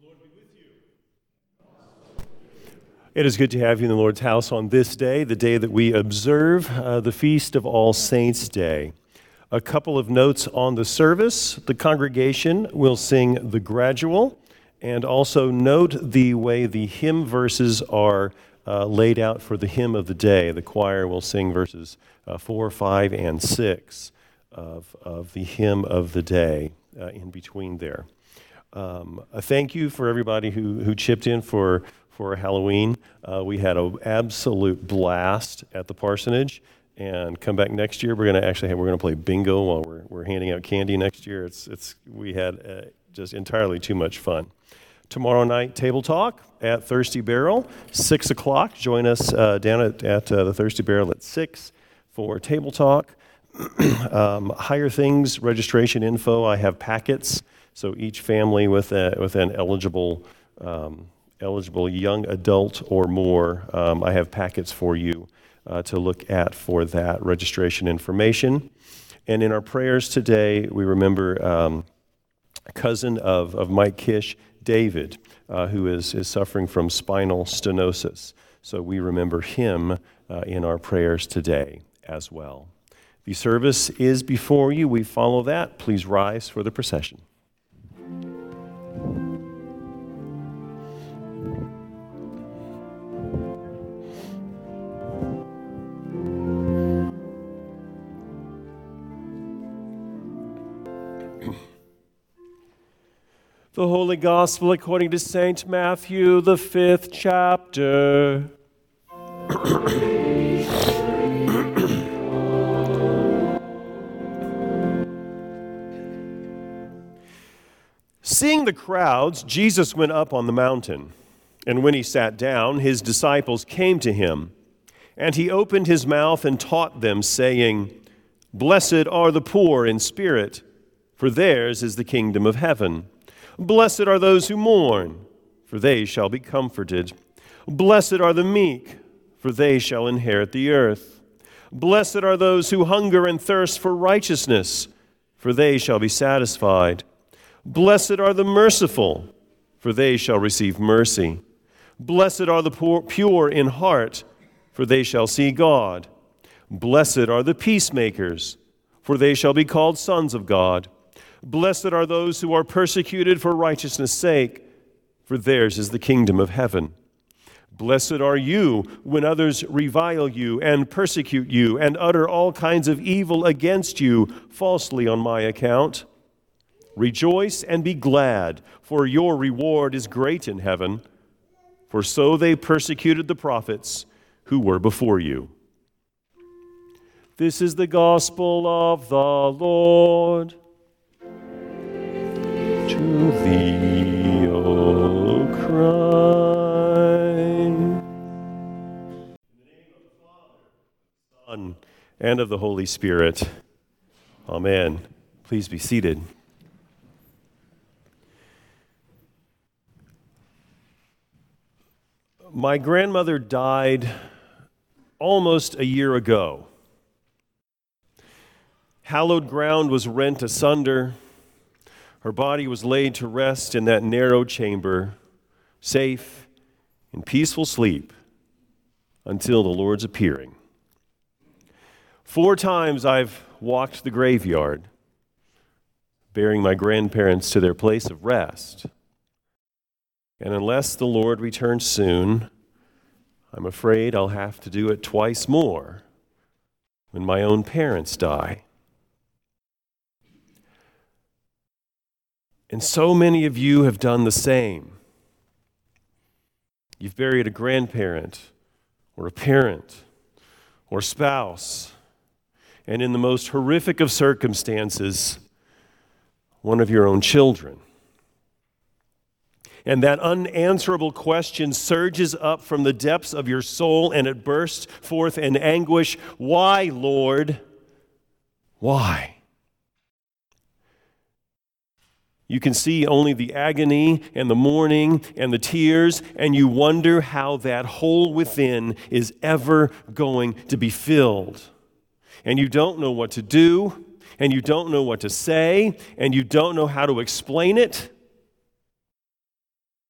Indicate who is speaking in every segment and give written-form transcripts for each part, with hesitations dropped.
Speaker 1: It is good to have you in the Lord's house on this day, the day that we observe the Feast of All Saints' Day. A couple of notes on the service. The congregation will sing the gradual, and also note the way the hymn verses are laid out for the hymn of the day. The choir will sing verses 4, 5, and 6 of the hymn of the day in between there. A thank you for everybody who chipped in for Halloween. We had an absolute blast at the parsonage, and come back next year. We're going to play bingo while we're handing out candy next year. We had just entirely too much fun. Tomorrow night, Table Talk at Thirsty Barrel, 6 o'clock. Join us down at the Thirsty Barrel at 6 for Table Talk. Higher Things registration info. I have packets, so each family with an eligible young adult or more, I have packets for you to look at for that registration information. And in our prayers today, we remember a cousin of Mike Kish, David, who is suffering from spinal stenosis. So we remember him in our prayers today as well. The service is before you. We follow that. Please rise for the procession. The Holy Gospel according to St. Matthew, the 5th chapter. Seeing the crowds, Jesus went up on the mountain. And when he sat down, his disciples came to him. And he opened his mouth and taught them, saying, "Blessed are the poor in spirit, for theirs is the kingdom of heaven. Blessed are those who mourn, for they shall be comforted. Blessed are the meek, for they shall inherit the earth. Blessed are those who hunger and thirst for righteousness, for they shall be satisfied. Blessed are the merciful, for they shall receive mercy. Blessed are the pure in heart, for they shall see God. Blessed are the peacemakers, for they shall be called sons of God. Blessed are those who are persecuted for righteousness' sake, for theirs is the kingdom of heaven. Blessed are you when others revile you and persecute you and utter all kinds of evil against you falsely on my account. Rejoice and be glad, for your reward is great in heaven, for so they persecuted the prophets who were before you." This is the gospel of the Lord. To thee, O Christ. In the name of the Father, the Son, and of the Holy Spirit. Amen. Please be seated. My grandmother died almost a year ago. Hallowed ground was rent asunder. Her body was laid to rest in that narrow chamber, safe in peaceful sleep until the Lord's appearing. 4 times I've walked the graveyard, bearing my grandparents to their place of rest. And unless the Lord returns soon, I'm afraid I'll have to do it twice more when my own parents die. And so many of you have done the same. You've buried a grandparent or a parent or spouse, and in the most horrific of circumstances, one of your own children. And that unanswerable question surges up from the depths of your soul, and it bursts forth in anguish. Why, Lord? Why? You can see only the agony and the mourning and the tears, and you wonder how that hole within is ever going to be filled. And you don't know what to do, and you don't know what to say, and you don't know how to explain it.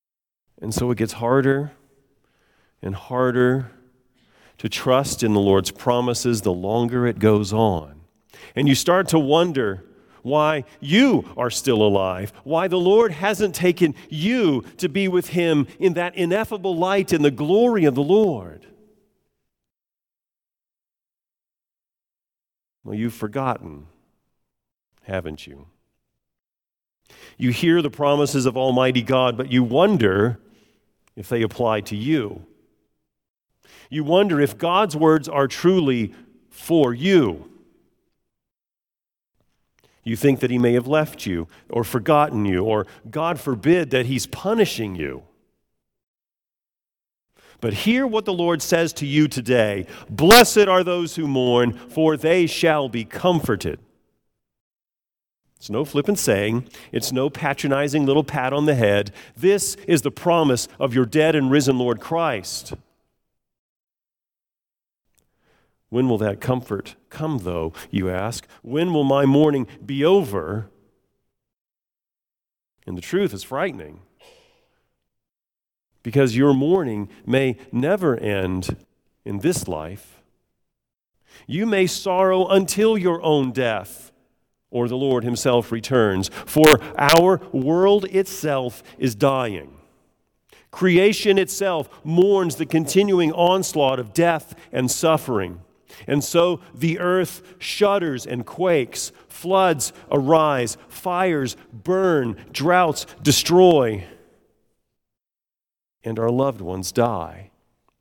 Speaker 1: And so it gets harder and harder to trust in the Lord's promises the longer it goes on. And you start to wonder why you are still alive, why the Lord hasn't taken you to be with Him in that ineffable light in the glory of the Lord. Well, you've forgotten, haven't you? You hear the promises of Almighty God, but you wonder if they apply to you. You wonder if God's words are truly for you. You think that He may have left you or forgotten you, or God forbid that He's punishing you. But hear what the Lord says to you today. Blessed are those who mourn, for they shall be comforted. It's no flippant saying. It's no patronizing little pat on the head. This is the promise of your dead and risen Lord Christ. When will that comfort come, though, you ask? When will my mourning be over? And the truth is frightening, because your mourning may never end in this life. You may sorrow until your own death, or the Lord Himself returns, for our world itself is dying. Creation itself mourns the continuing onslaught of death and suffering. And so the earth shudders and quakes, floods arise, fires burn, droughts destroy, and our loved ones die.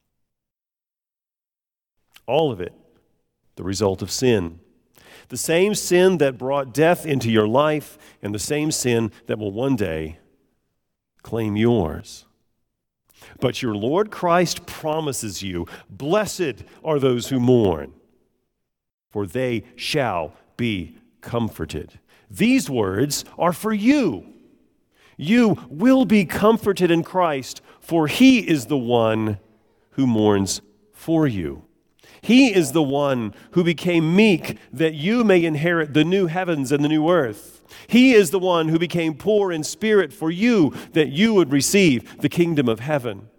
Speaker 1: All of it the result of sin. The same sin that brought death into your life, and the same sin that will one day claim yours. But your Lord Christ promises you, blessed are those who mourn, for they shall be comforted. These words are for you. You will be comforted in Christ, for He is the one who mourns for you. He is the one who became meek that you may inherit the new heavens and the new earth. He is the one who became poor in spirit for you that you would receive the kingdom of heaven.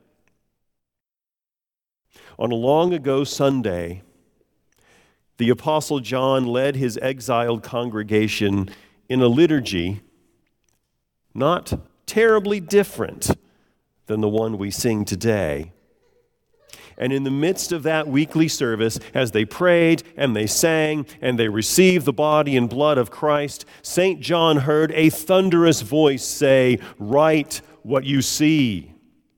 Speaker 1: On a long ago Sunday, the Apostle John led his exiled congregation in a liturgy not terribly different than the one we sing today. And in the midst of that weekly service, as they prayed and they sang and they received the body and blood of Christ, St. John heard a thunderous voice say, "Write what you see."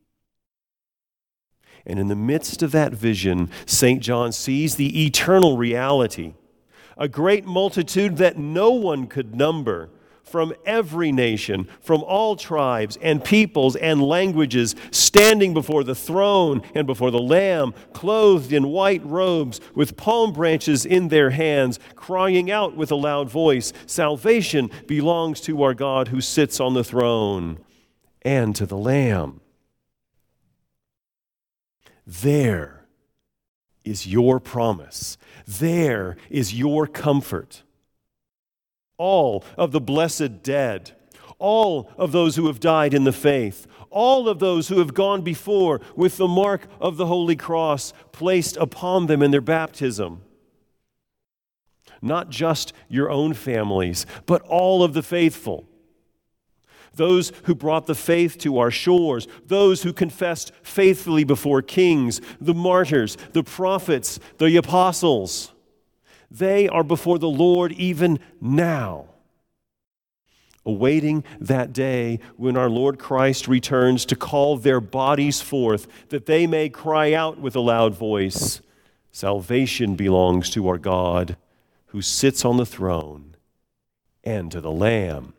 Speaker 1: And in the midst of that vision, St. John sees the eternal reality, a great multitude that no one could number, from every nation, from all tribes and peoples and languages, standing before the throne and before the Lamb, clothed in white robes, with palm branches in their hands, crying out with a loud voice, "Salvation belongs to our God who sits on the throne and to the Lamb." There is your promise. There is your comfort. All of the blessed dead, all of those who have died in the faith, all of those who have gone before with the mark of the Holy Cross placed upon them in their baptism. Not just your own families, but all of the faithful. Those who brought the faith to our shores, those who confessed faithfully before kings, the martyrs, the prophets, the apostles. They are before the Lord even now, awaiting that day when our Lord Christ returns to call their bodies forth, that they may cry out with a loud voice, "Salvation belongs to our God who sits on the throne and to the Lamb."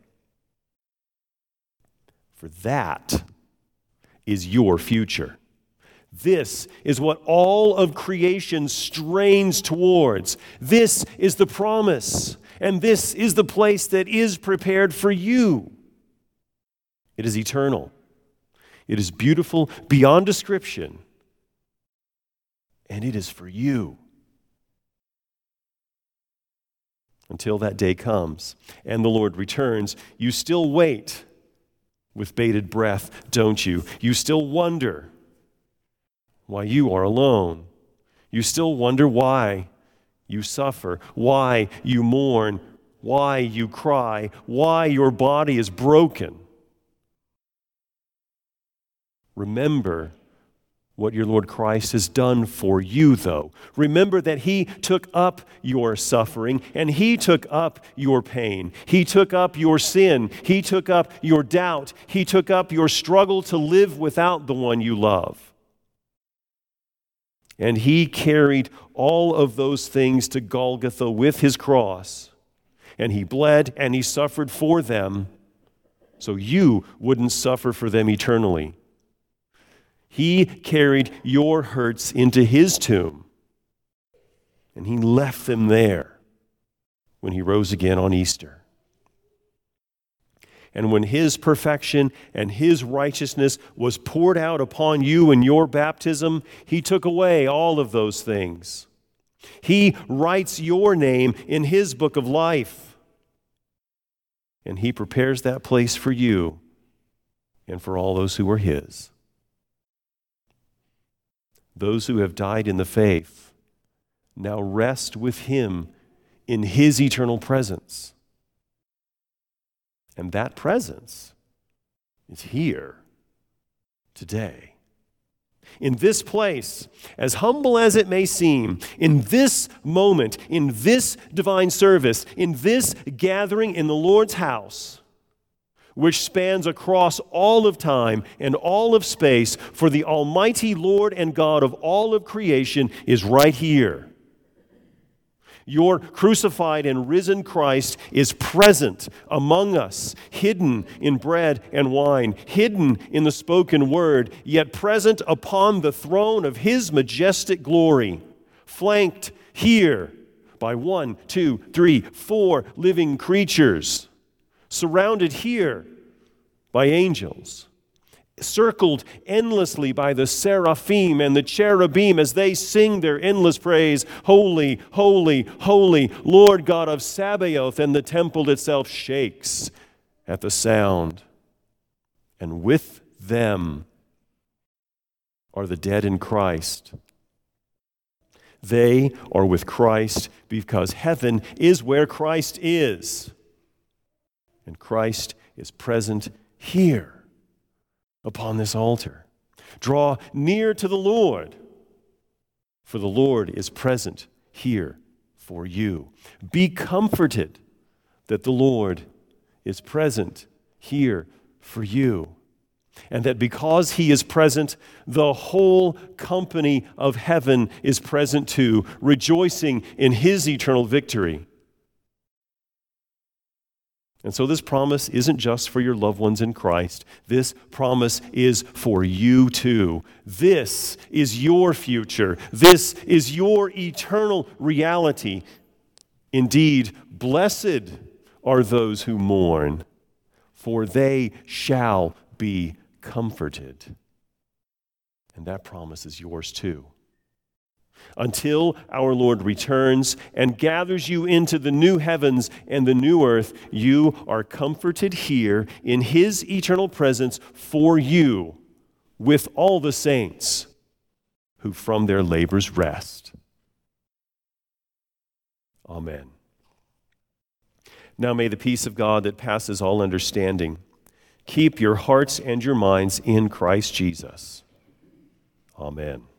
Speaker 1: For that is your future. This is what all of creation strains towards. This is the promise, and this is the place that is prepared for you. It is eternal. It is beautiful beyond description, and it is for you. Until that day comes and the Lord returns, you still wait with bated breath, don't you? You still wonder why you are alone. You still wonder why you suffer, why you mourn, why you cry, why your body is broken. Remember what your Lord Christ has done for you, though. Remember that He took up your suffering and He took up your pain. He took up your sin. He took up your doubt. He took up your struggle to live without the one you love. And He carried all of those things to Golgotha with His cross. And He bled and He suffered for them so you wouldn't suffer for them eternally. He carried your hurts into His tomb, and He left them there when He rose again on Easter. And when His perfection and His righteousness was poured out upon you in your baptism, He took away all of those things. He writes your name in His book of life, and He prepares that place for you and for all those who are His. Those who have died in the faith now rest with Him in His eternal presence. And that presence is here today. In this place, as humble as it may seem, in this moment, in this divine service, in this gathering in the Lord's house, which spans across all of time and all of space, for the Almighty Lord and God of all of creation is right here. Your crucified and risen Christ is present among us, hidden in bread and wine, hidden in the spoken word, yet present upon the throne of His majestic glory, flanked here by 1, 2, 3, 4 living creatures, surrounded here by angels, circled endlessly by the seraphim and the cherubim as they sing their endless praise, holy, holy, holy, Lord God of Sabaoth, and the temple itself shakes at the sound. And with them are the dead in Christ. They are with Christ because heaven is where Christ is. And Christ is present here upon this altar. Draw near to the Lord, for the Lord is present here for you. Be comforted that the Lord is present here for you, and that because He is present, the whole company of heaven is present too, rejoicing in His eternal victory. And so this promise isn't just for your loved ones in Christ. This promise is for you too. This is your future. This is your eternal reality. Indeed, blessed are those who mourn, for they shall be comforted. And that promise is yours too. Until our Lord returns and gathers you into the new heavens and the new earth, you are comforted here in His eternal presence for you with all the saints who from their labors rest. Amen. Now may the peace of God that passes all understanding keep your hearts and your minds in Christ Jesus. Amen.